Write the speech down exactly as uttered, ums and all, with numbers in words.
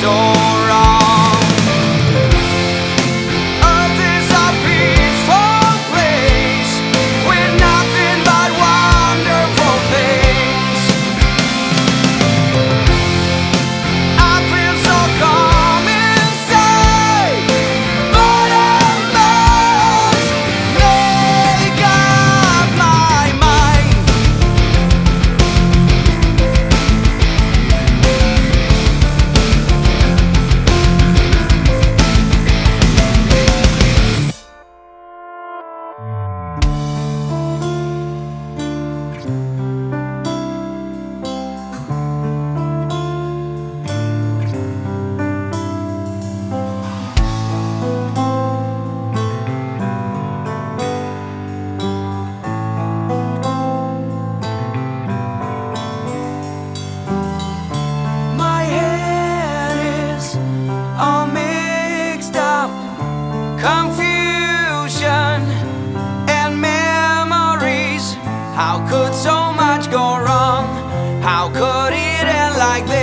so wrong. Earth is a peaceful place with nothing but wonderful things. I feel so calm inside, but I must make up my mind. My head is all mixed up, confusion and memories. How could so much go wrong? How could it end like this?